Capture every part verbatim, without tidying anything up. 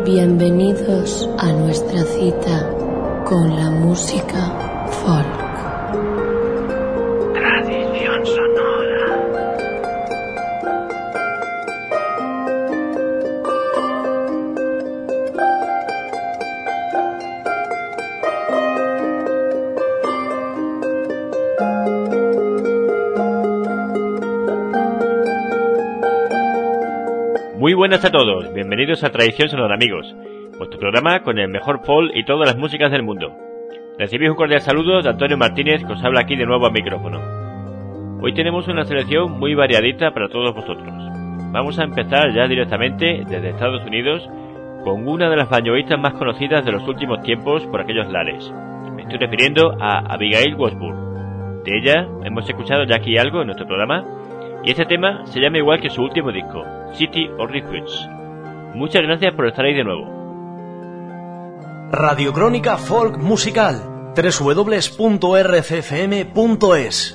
Bienvenidos a nuestra cita con la música folk. Tradición sonora. Muy buenas a todos, bienvenidos a Tradición Sonora, amigos, vuestro programa con el mejor folk y todas las músicas del mundo. Recibís un cordial saludo de Antonio Martínez, que os habla aquí de nuevo al micrófono. Hoy tenemos una selección muy variadita para todos vosotros. Vamos a empezar ya directamente desde Estados Unidos con una de las banjoistas más conocidas de los últimos tiempos por aquellos lares. Me estoy refiriendo a Abigail Washburn. De ella hemos escuchado ya aquí algo en nuestro programa, y este tema se llama igual que su último disco, City of Refuge. Muchas gracias por estar ahí de nuevo. Radio Crónica Folk Musical, doble u doble u doble u punto r c f m punto es.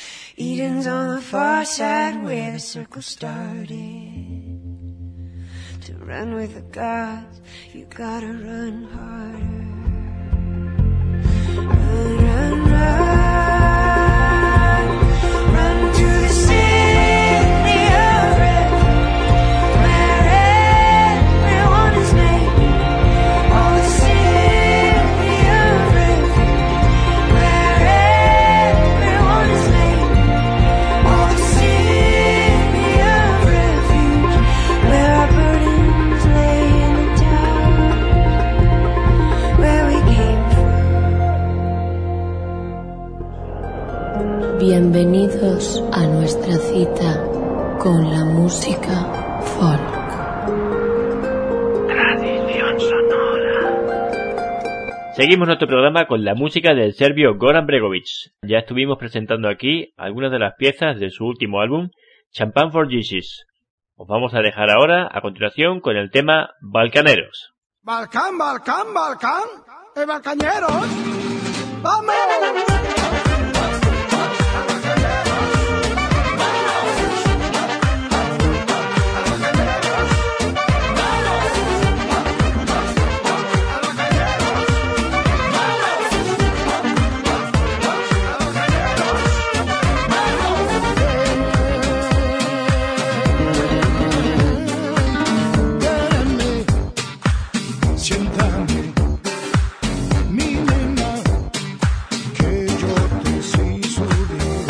Eden's on the far side where the circle started. to run with the gods, you gotta run harder. Run, run, run, run to the city of refuge, where everyone is made. Oh, the city of refuge, where everyone is made. Oh, the city of refuge, where our burdens lay in the towers, where we came from. Bienvenidos a nuestra cita con la música folk. Tradición sonora. Seguimos nuestro programa con la música del serbio Goran Bregovic. Ya estuvimos presentando aquí algunas de las piezas de su último álbum, Champagne for Jesus. Os vamos a dejar ahora, a continuación, con el tema Balcaneros. Balcán, Balcán, Balcán, eh, balcañeros, vamos. Siéntame, mi nena, que yo te sé subir.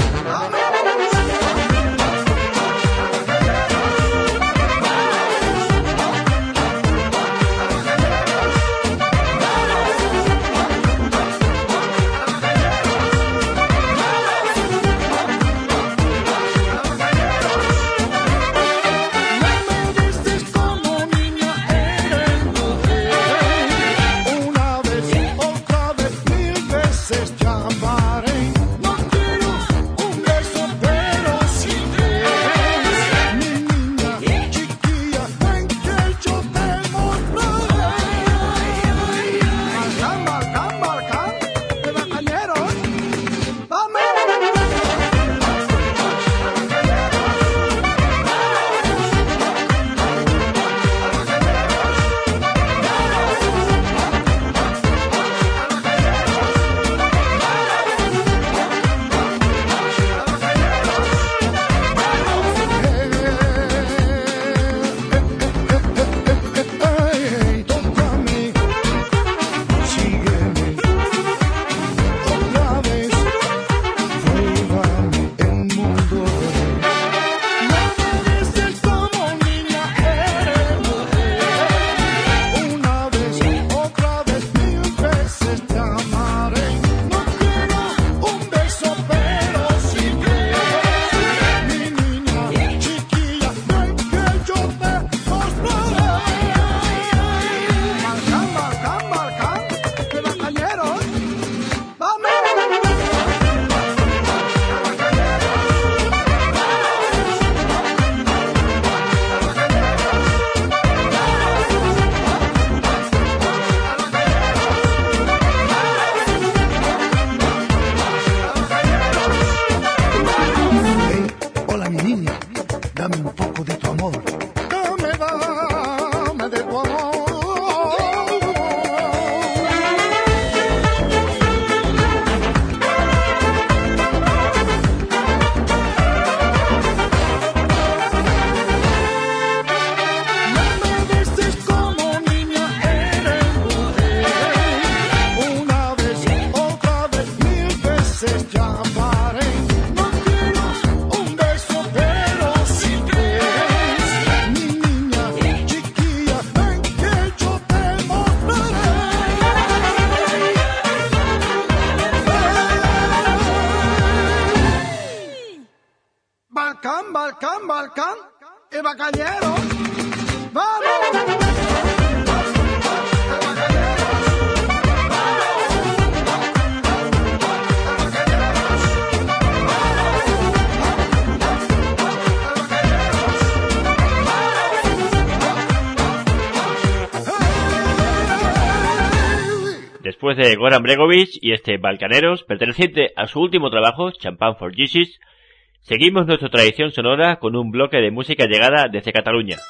Después de Goran Bregovic y este Balcaneros, perteneciente a su último trabajo, Champagne for Jesus, seguimos nuestra tradición sonora con un bloque de música llegada desde Cataluña.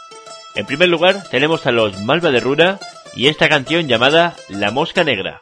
En primer lugar tenemos a los Malva de Rura y esta canción llamada La Mosca Negra.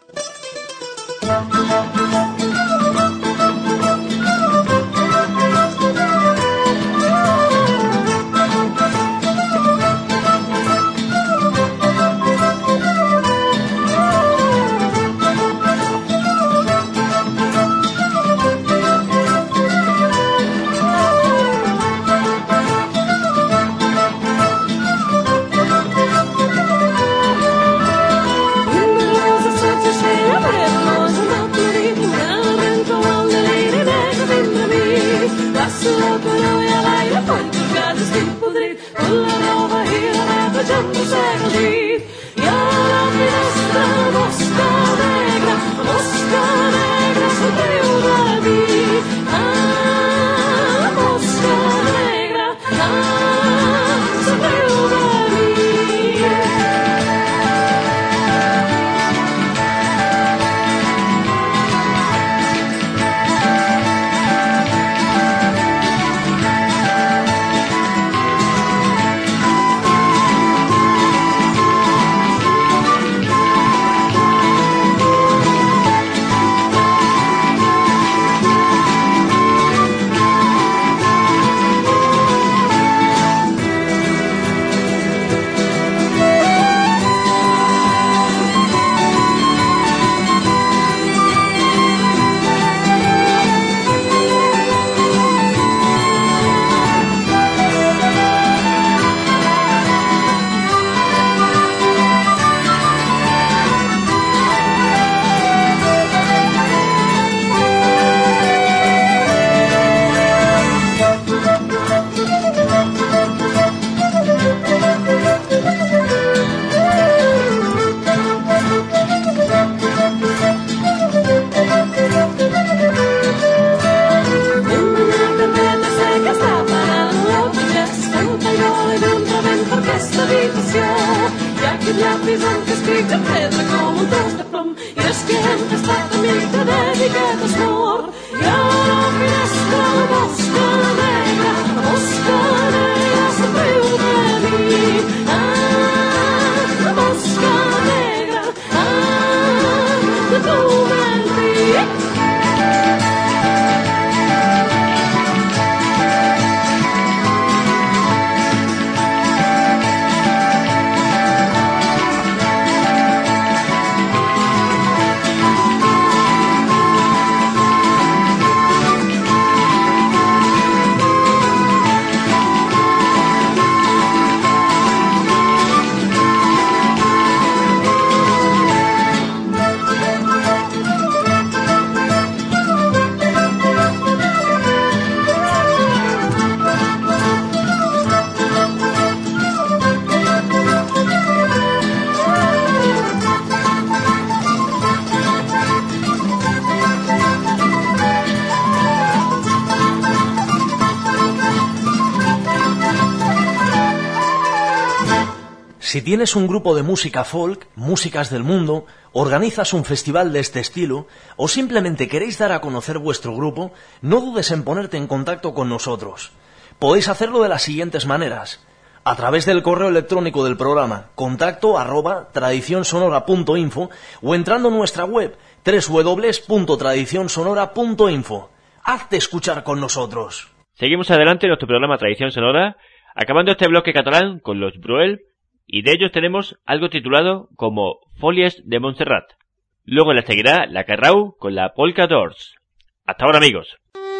Si tienes un grupo de música folk, músicas del mundo, organizas un festival de este estilo o simplemente queréis dar a conocer vuestro grupo, no dudes en ponerte en contacto con nosotros. Podéis hacerlo de las siguientes maneras: a través del correo electrónico del programa contacto arroba tradicionsonora punto info o entrando en nuestra web doble u doble u doble u punto tradicionsonora punto info. Hazte escuchar con nosotros. Seguimos adelante en nuestro programa Tradición Sonora, acabando este bloque catalán con los Bruel, y de ellos tenemos algo titulado como Folies de Montserrat. Luego les seguirá la Carrau con la Polka Doors. Hasta ahora, amigos.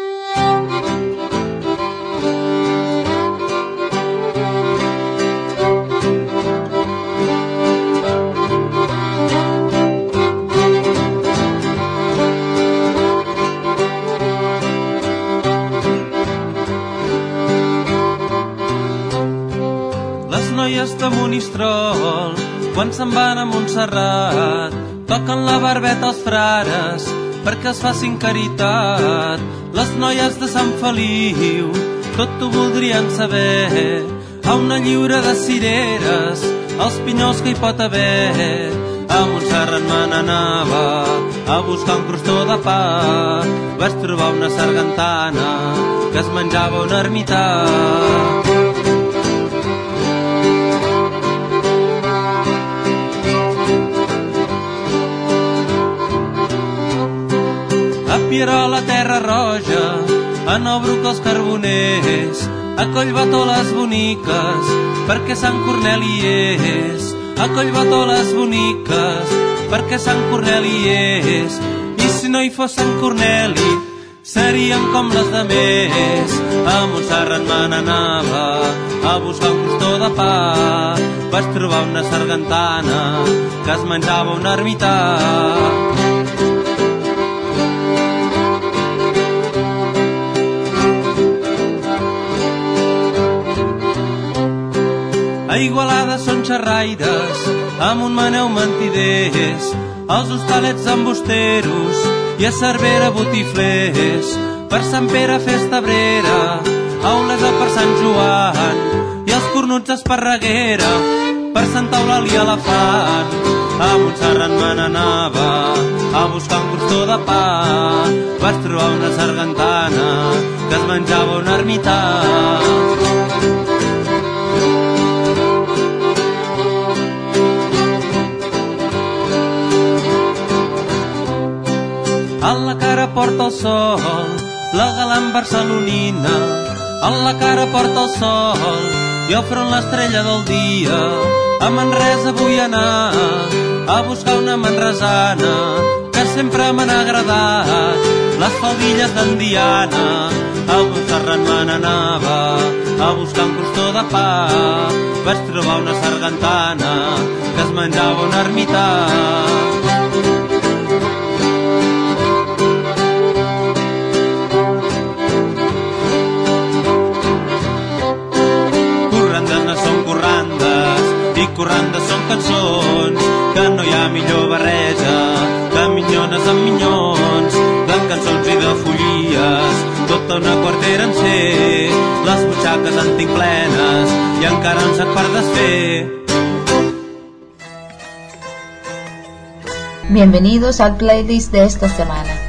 Noies de Monistrol, quan se'n van a Montserrat, toquen la barbeta als frares perquè es facin caritat. Les noies de Sant Feliu tot ho voldrien saber, a una lliura de cireres, els pinyols que hi pot haver. A Montserrat me n'anava a buscar un crostó de pa, vaig trobar una sargantana que es menjava un ermità. terra roja, en el bruc els carboners, a Collbató les boniques, perquè Sant Corneli és. A Collbató les boniques, perquè Sant Corneli és. I si no hi fos Sant Corneli, seríem com les de més. A Montserrat me n'anava a buscar un crostó de pa. Vaig trobar una sargantana que es menjava un ermità. A Igualada són xerraires, a Montmaneu mentiders, als hostalets embusteros i a Cervera botiflers. Per Sant Pere festa brera, a Olesa per Sant Joan i els cornuts Esparreguera, per Santa Eulàlia elefant. A Montserrat me n'anava a buscar un crostó de pa. Vaig trobar una sargantana que es menjava un ermità. A la cara porta el sol, la galant barcelonina. A la cara porta el sol i al front l'estrella del dia. A Manresa vull anar a buscar una manresana que sempre m'han agradat, les faldilles d'en Diana. A Montserrat me n'anava a buscar un crostó de pa. Vaig trobar una sargantana que es menjava un ermità. Corrandes són cançons, que no hi ha millor barreja que minyones amb minyons, de cançons i de follies, tota una quartera en ser. Les butxaques en tinc plenes i encara un sac per desfer. Bienvenidos al playlist de esta semana.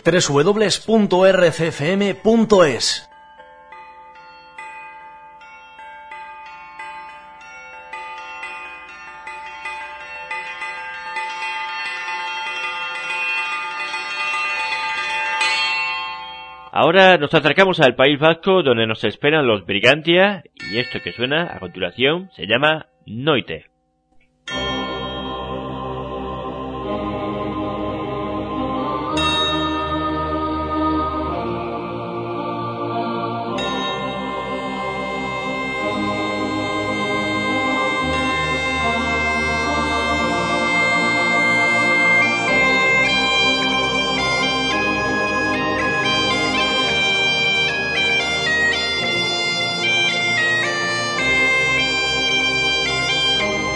doble u doble u doble u punto r c f m punto es. Ahora nos acercamos al País Vasco, donde nos esperan los Brigantia, y esto que suena a continuación se llama Noite. Thank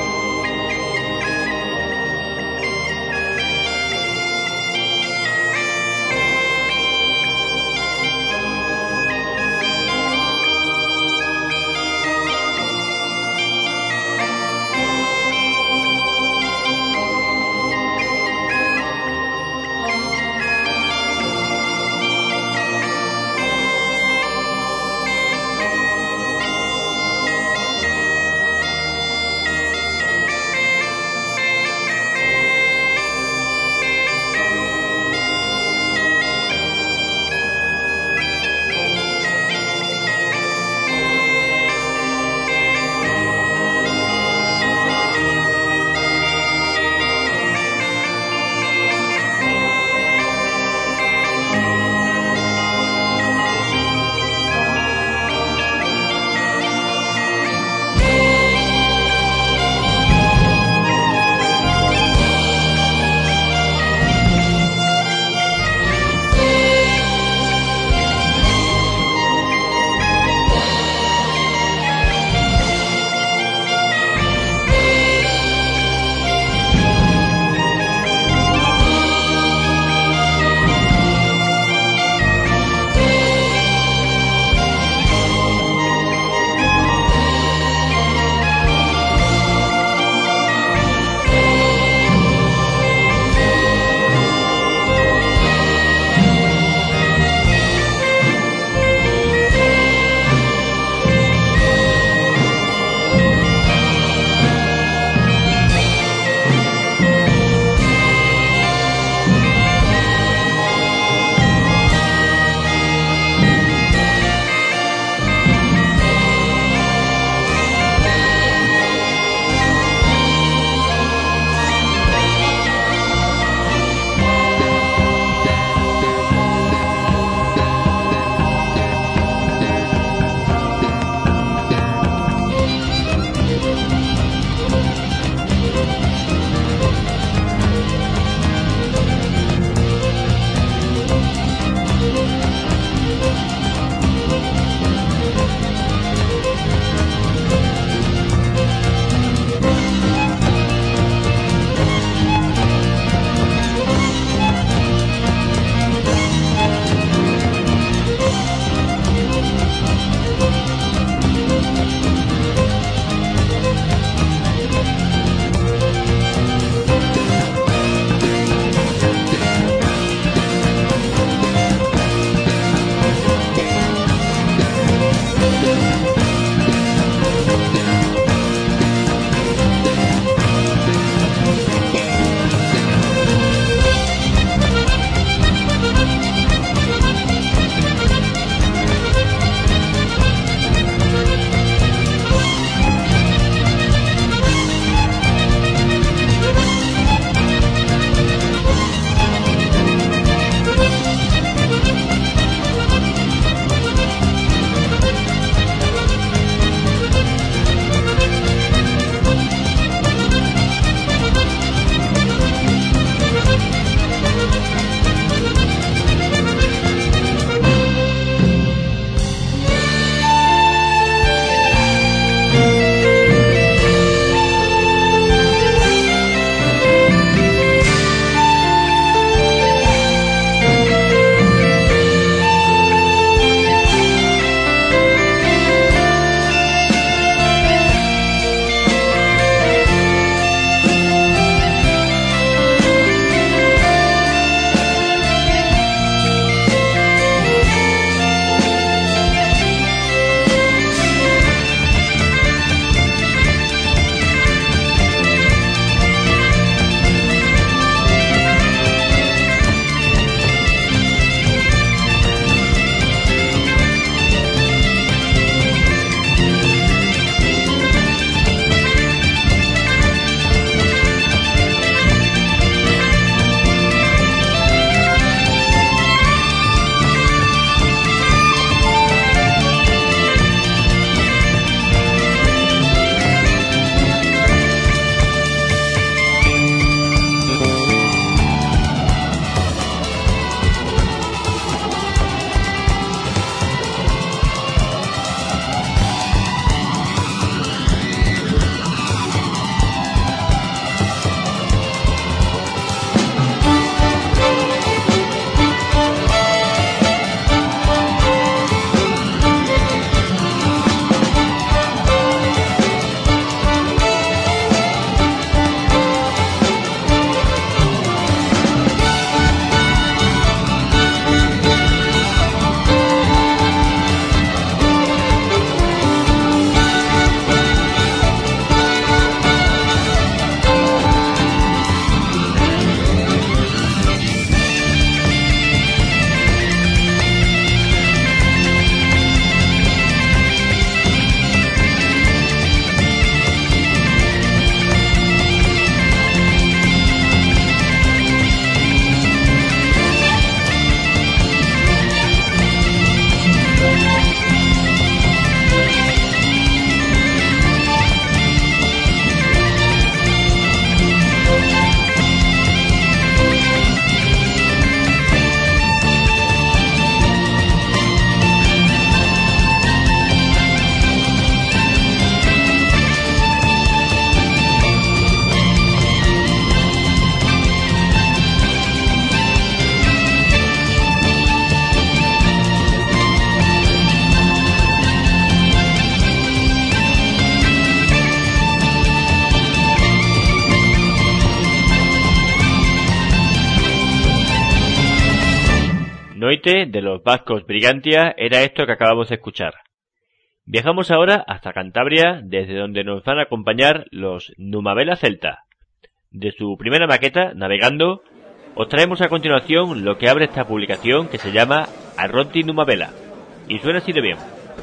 Noite de los vascos Brigantia era esto que acabamos de escuchar. Viajamos ahora hasta Cantabria, desde donde nos van a acompañar los Numavela Celta. De su primera maqueta, Navegando, os traemos a continuación lo que abre esta publicación que se llama Arronti Numavela, y suena así de bien.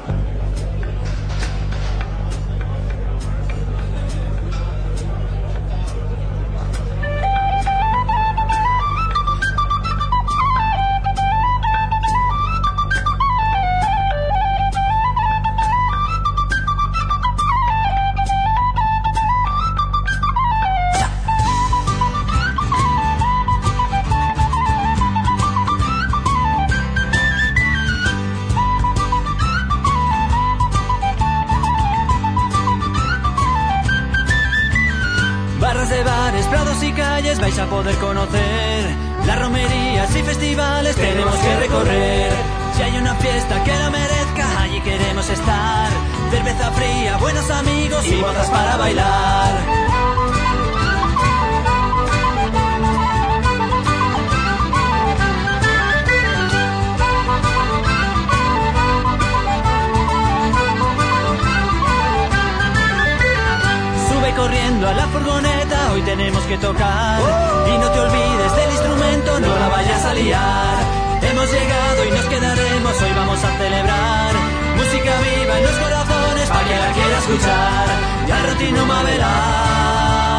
Vais a poder conocer las romerías y festivales, tenemos que recorrer. Si hay una fiesta que lo merezca, allí queremos estar. Cerveza fría, buenos amigos y bodas para bailar. Corriendo a la furgoneta, hoy tenemos que tocar. ¡Oh! Y no te olvides del instrumento, no la vayas a liar. Hemos llegado y nos quedaremos, hoy vamos a celebrar. Música viva en los corazones, para quien la quiera escuchar. Y Arronti Numavela.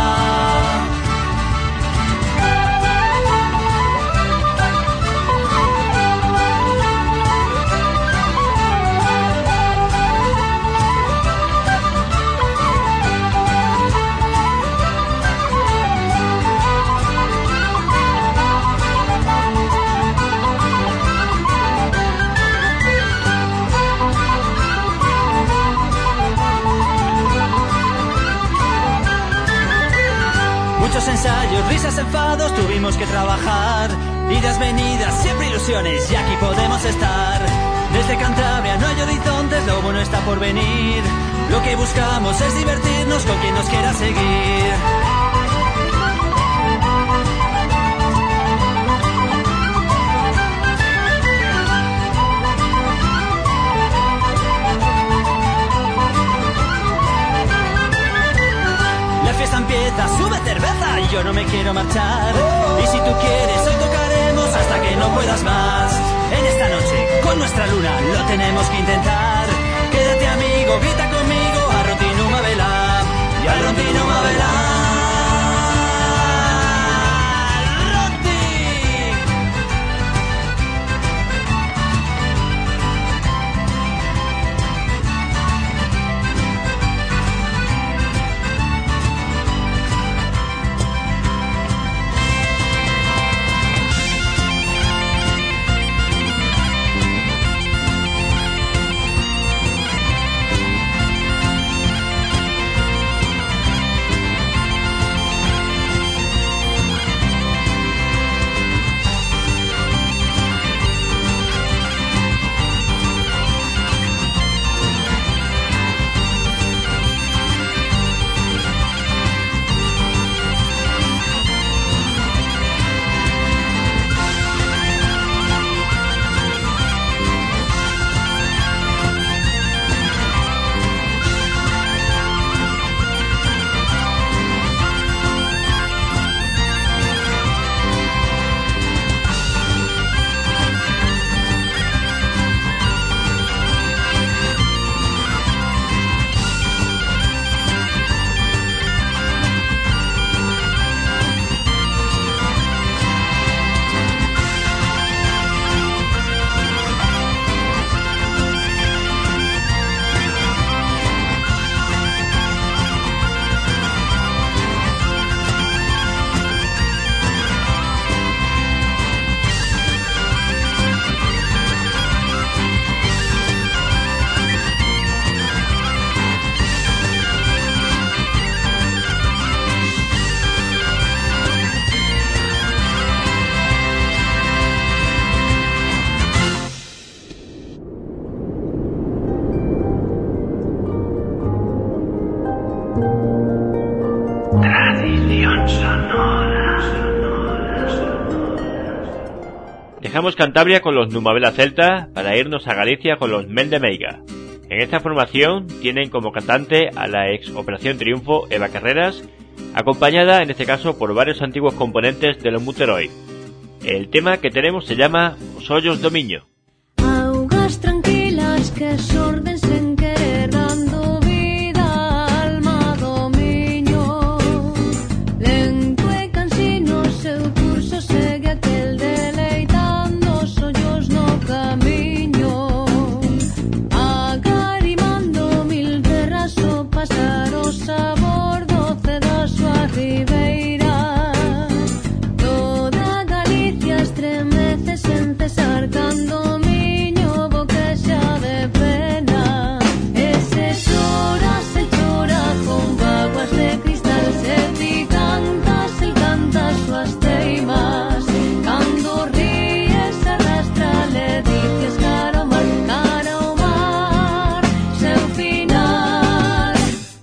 Ensayos, risas, enfados, tuvimos que trabajar. Idas, venidas, siempre ilusiones, y aquí podemos estar. Desde Cantabria no hay horizontes, lo bueno está por venir. Lo que buscamos es divertirnos con quien nos quiera seguir. Empieza, sube cerveza y yo no me quiero marchar. Oh. Y si tú quieres, hoy tocaremos hasta que no puedas más. En esta noche, con nuestra luna, lo tenemos que intentar. Quédate amigo, grita conmigo, Arronti Numavela. Y Arronti Numavela. Dejamos Cantabria con los Numabela Celta para irnos a Galicia con los Men de Meiga. En esta formación tienen como cantante a la ex Operación Triunfo Eva Carreras, acompañada en este caso por varios antiguos componentes de los Muteroi. El tema que tenemos se llama Os Ollos do Miño. Augas tranquilas que xorden sen querer dando vida alma do miño. Lento e cansino seu curso segue aquel deleitando os ollos no camiño. Agarimando mil terras o pasar o sabor doce da súa ribeira. Toda Galicia estremece sen cesar cando miño boquexa de pena. Ese chora, se chora con vaguas de cristal. Se ti cantas, el canta súas teimas. Cando ríes arrastra, le dices cara ao mar, cara ao mar, seu final.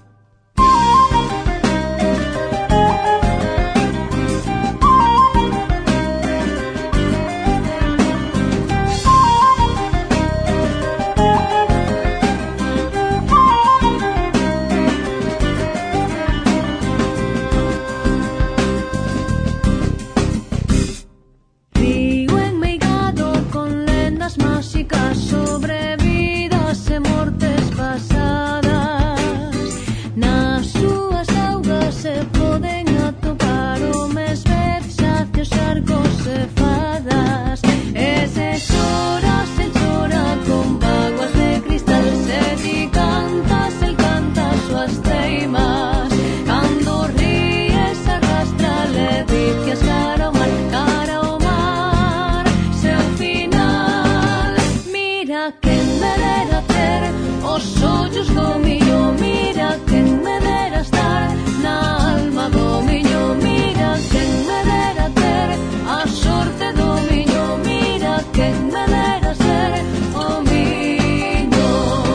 Río enmeigado con lendas máxicas sobre vidas e mortes pasadas. Nas súas augas se poden atopar homes, vexacios, arcos e fadas. E se chora, se chora con vaguas de cristal. Se ti cantas, el canta súas teimas. Cando ríes arrastra, le dices cara ao mar, cara ao mar, seu final. Mira quen me dera ter os ollos do miño. Mira quen me dera estar na alma do miño. Mira quen me dera ter a sorte do miño. Mira quen me dera ser o miño.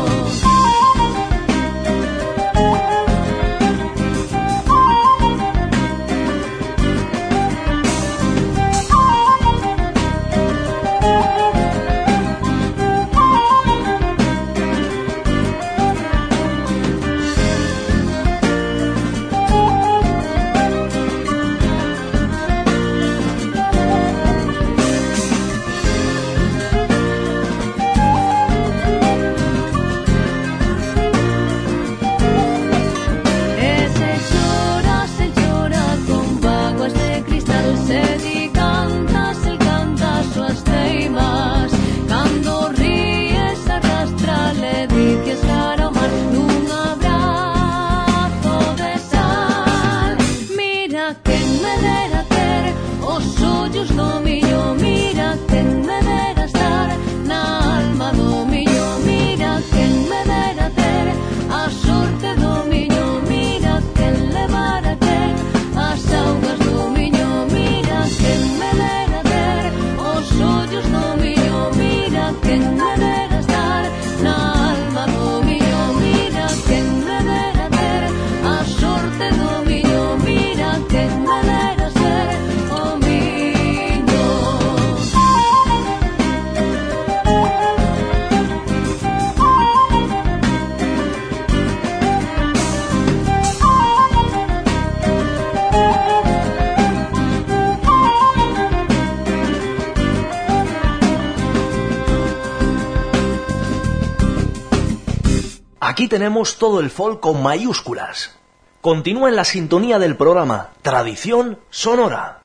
Ese chora, se chora con vaguas de cristal. Se ti cantas, el canta súas teimas. Cando ríes arrastra, le dices cara ao mar nun abrazo de sal. Mira quen me dera ter os ollos do miño. Mira quen me dera estar na alma do miño. Mira quen me dera ter a sorte do miño. Mira quen levara ter as augas do miño. Mira quen me dera ter os ollos do miño. Mira quen me dera estar na alma do miño. Mira quen me dera ter a sorte do miño. Mira quen me dera ser o miño. Aquí tenemos todo el folk con mayúsculas. Continúa en la sintonía del programa Tradición Sonora.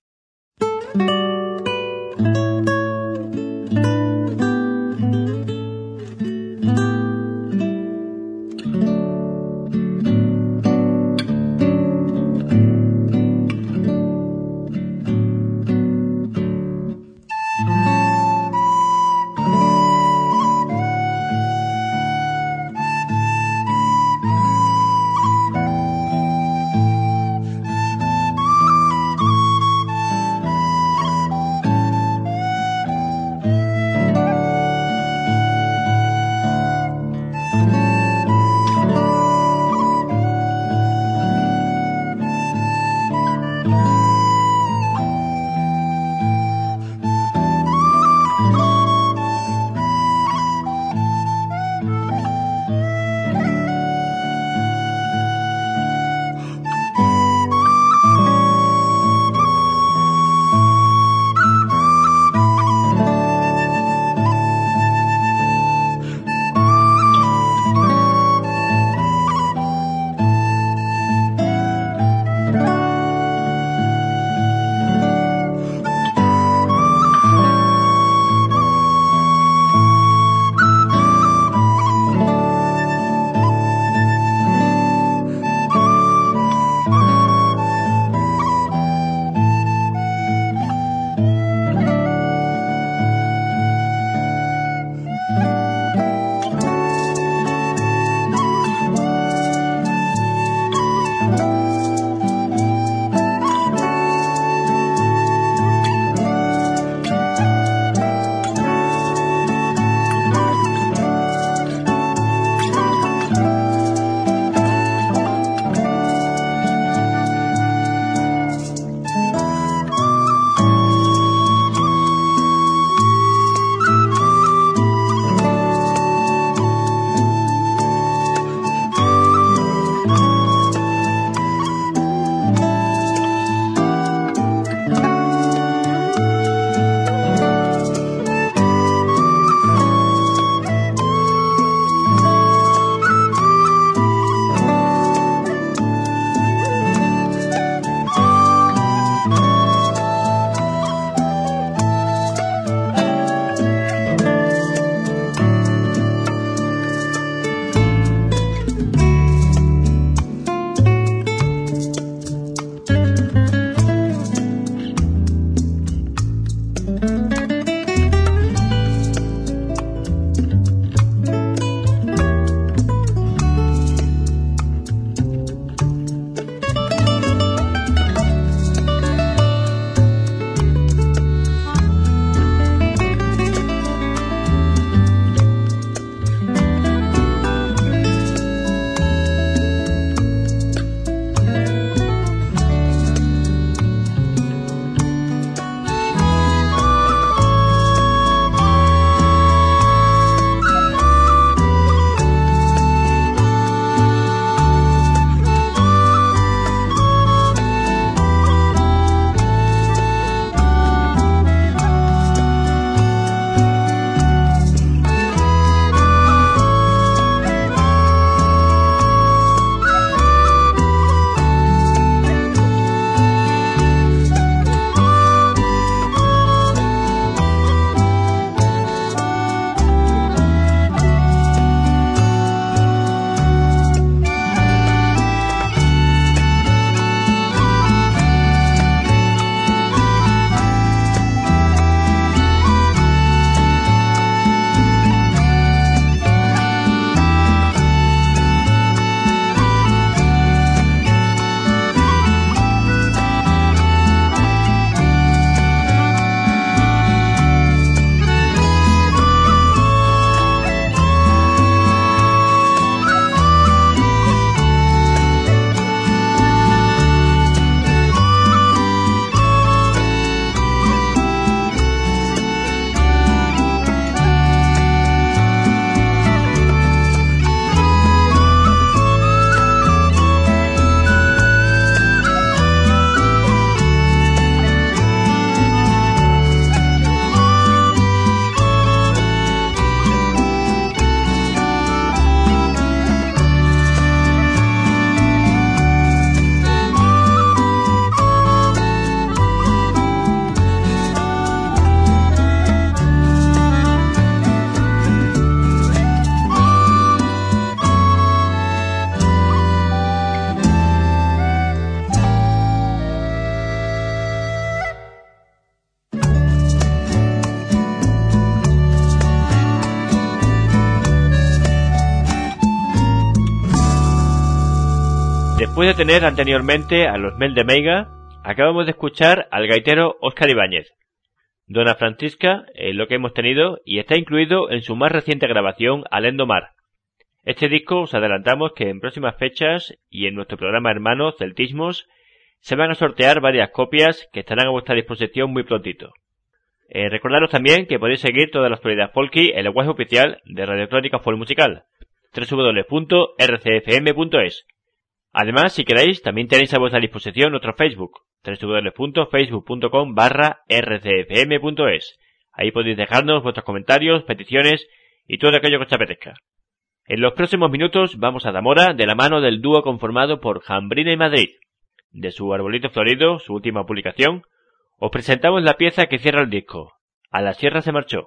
Después de tener anteriormente a los Mel de Meiga, acabamos de escuchar al gaitero Óscar Ibáñez. Dona Francisca es lo que hemos tenido y está incluido en su más reciente grabación Alendo Mar. Este disco os adelantamos que en próximas fechas y en nuestro programa hermano Celtismos se van a sortear varias copias que estarán a vuestra disposición muy prontito. Eh, recordaros también que podéis seguir toda la actualidad folky en la web oficial de Radio Crónica Folk Musical, doble u doble u doble u punto r c f m punto es. Además, si queréis, también tenéis a vuestra disposición nuestro Facebook, doble u doble u doble u punto facebook punto com barra r c f m punto es. Ahí podéis dejarnos vuestros comentarios, peticiones y todo aquello que os apetezca. En los próximos minutos vamos a Zamora de la mano del dúo conformado por Jambrina y Madrid. De su Arbolito Florido, su última publicación, os presentamos la pieza que cierra el disco, A la Sierra se marchó.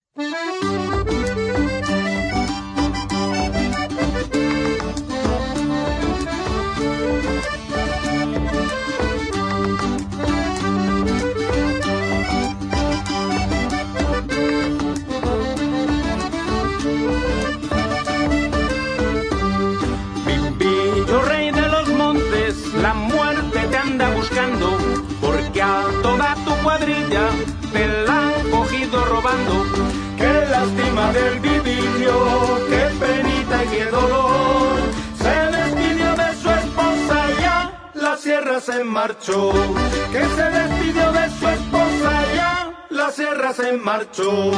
Pimpillo, rey de los montes, la muerte te anda buscando, porque a toda tu cuadrilla te la han cogido robando. Qué lástima del vidillo, qué penita y qué dolor. Se despidió de su esposa ya, la sierra se marchó. Que se despidió de su esposa ya, la sierra se marchó.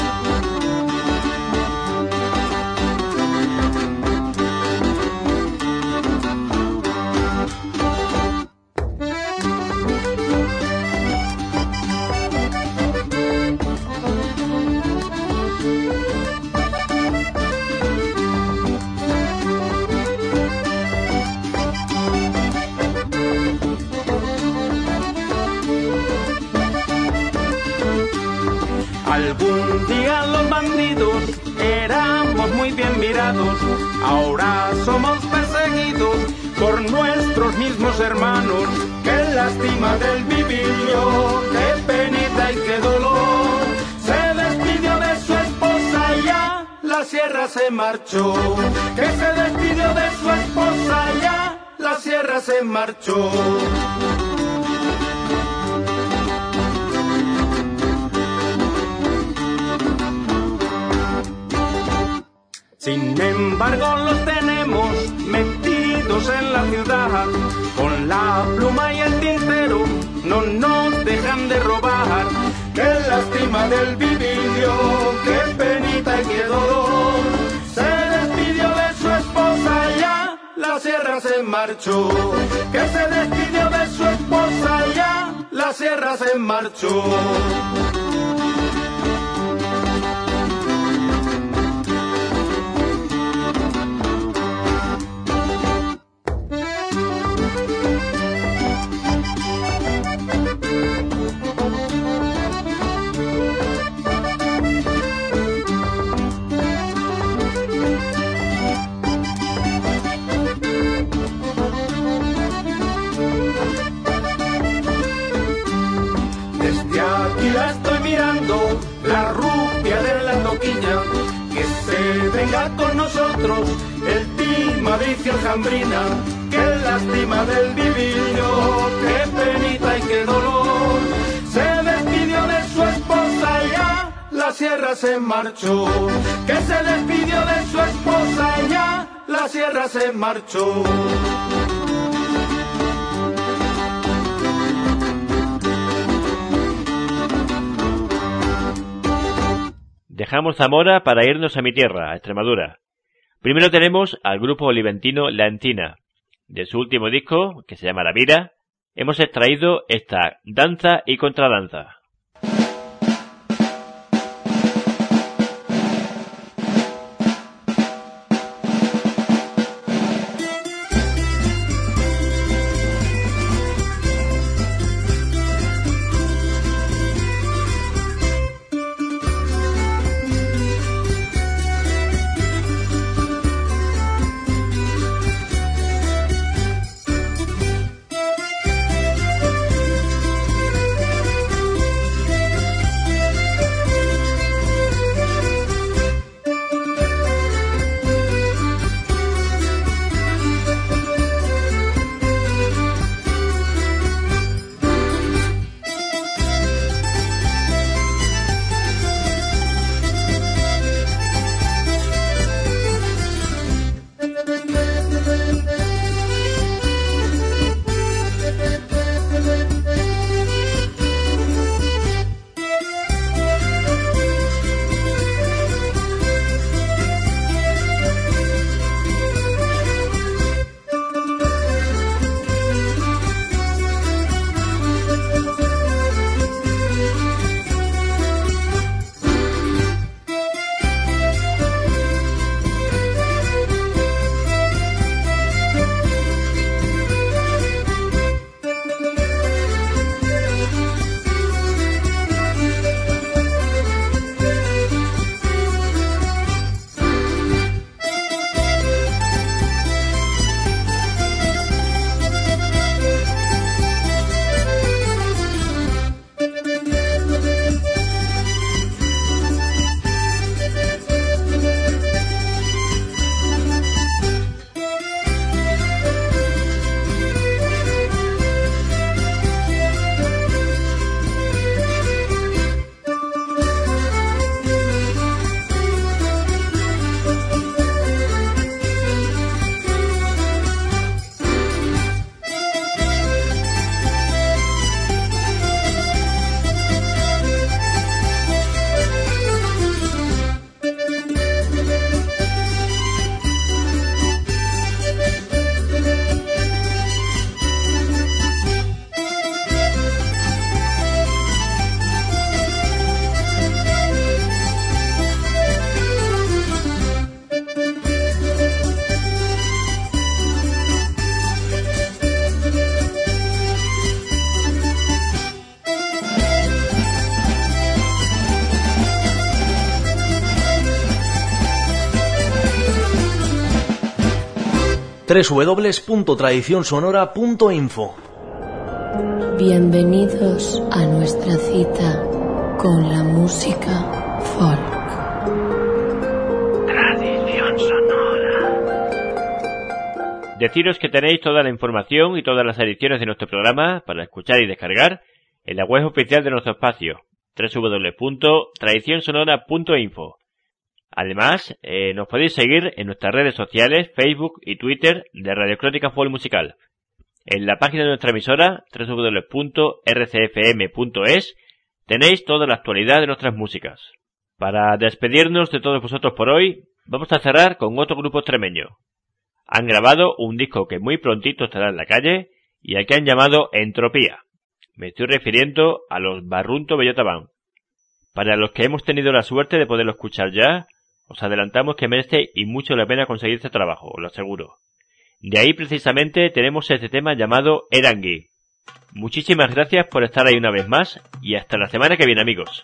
Algún día los bandidos éramos muy bien mirados, ahora somos perseguidos por nuestros mismos hermanos. Qué lástima del vivillo, qué penita y qué dolor. Se despidió de su esposa ya, la sierra se marchó. Que se despidió de su esposa ya, la sierra se marchó. Sin embargo los tenemos metidos en la ciudad, con la pluma y el tintero no nos dejan de robar. Qué lástima del vivillo, qué penita y qué dolor. Se despidió de su esposa ya, la sierra se marchó. Que se despidió de su esposa ya, la sierra se marchó. La rubia de la toquilla, que se venga con nosotros el Team Madrid y el Jambrina. Qué lástima del vivillo, qué penita y qué dolor. Se despidió de su esposa ya, la sierra se marchó. Que se despidió de su esposa ya, la sierra se marchó. Dejamos Zamora para irnos a mi tierra, a Extremadura. Primero tenemos al grupo oliventino La Encina. De su último disco, que se llama La Vida, hemos extraído esta Danza y Contradanza. doble u doble u doble u punto tradición sonora punto info. Bienvenidos a nuestra cita con la música folk. Tradición sonora. Deciros que tenéis toda la información y todas las ediciones de nuestro programa para escuchar y descargar en la web oficial de nuestro espacio, doble u doble u doble u punto tradición sonora punto info. Además, eh, nos podéis seguir en nuestras redes sociales, Facebook y Twitter de Radio Crónica Folk Musical. En la página de nuestra emisora, doble u doble u doble u punto r c f m punto es, tenéis toda la actualidad de nuestras músicas. Para despedirnos de todos vosotros por hoy, vamos a cerrar con otro grupo extremeño. Han grabado un disco que muy prontito estará en la calle y al que han llamado Entropía. Me estoy refiriendo a los Barrunto Bellota Band. Para los que hemos tenido la suerte de poderlo escuchar ya, os adelantamos que merece y mucho la pena conseguir este trabajo, os lo aseguro. De ahí precisamente tenemos este tema llamado Erangui. Muchísimas gracias por estar ahí una vez más y hasta la semana que viene, amigos.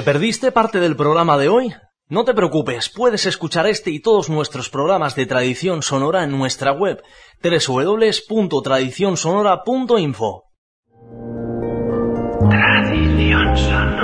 perdiste parte del programa de hoy? No te preocupes, puedes escuchar este y todos nuestros programas de Tradición Sonora en nuestra web doble u doble u doble u punto tradición sonora punto info. Tradición Sonora.